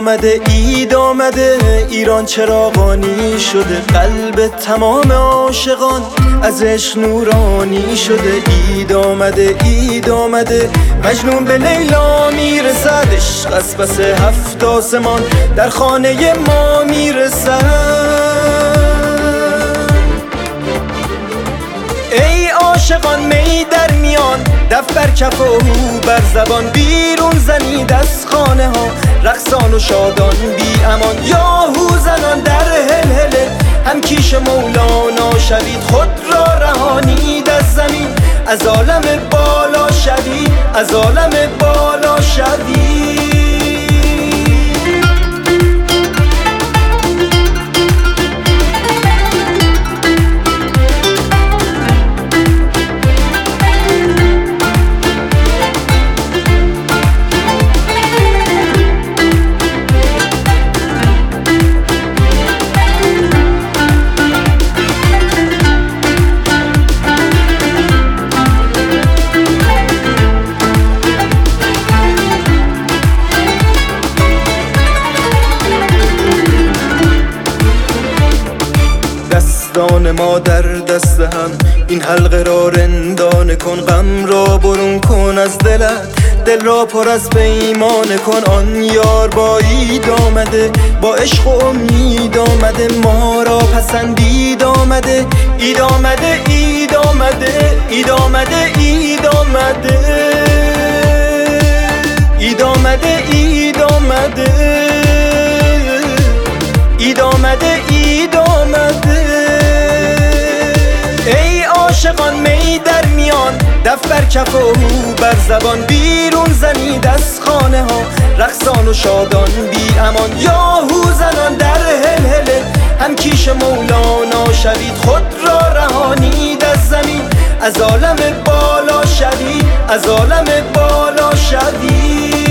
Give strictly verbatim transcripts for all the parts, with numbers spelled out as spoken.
آمده اید آمده، ایران چراغانی شده، قلب تمام عاشقان از عشق نورانی شده. اید آمده اید آمده، مجنون به لیلا میرسد، عشق از پس هفت آسمان در خانه ما میرسد. ای عاشقان می در میان، دف بر کف و هو بر زبان، بیرون زنید از خانه ها رقصان و شادان بی امان. یاهو زنان در هلهله، هم کیش مولانا شوید، خود را رهانید از زمین، از عالم بالا شوید، از عالم بالا شوید. دستان ما در دست هم، این حلقه را رندانه کن، غم را برون کن از دلت، دل را پر از پیمانه کن. آن یار با اید آمده، با عشق و امید آمده، ما را پسندید آمده. اید آمده اید آمده، اید آمده اید آمده، اید آمده اید آمده، اید آمده اید آمده. ای عاشقان می در میان، دف بر کف و هو بر زبان، بیرون زنید از خانه ها رقصان و شادان بی امان. یاهو زنان در هلهله، هم کیش مولانا شوید، خود را رهانید از زمین، از عالم بالا شوید، از عالم بالا شوید.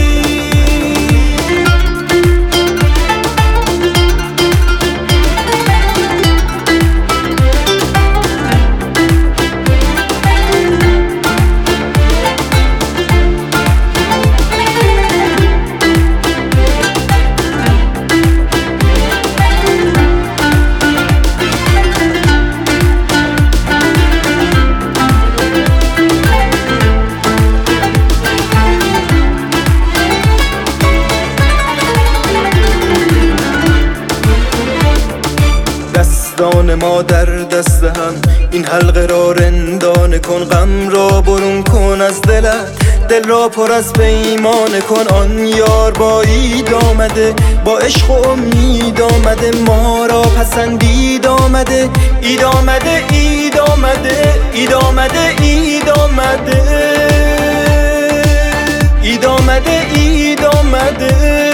دستان ما در دست هم، این حلقه را رندانه کن، غم را برون کن از دلت، دل را پر از پیمانه کن. آن یار با اید آمده، با عشق و امید آمده، ما را پسندید آمده. اید آمده اید آمده، اید آمده اید آمده، اید آمده اید آمده.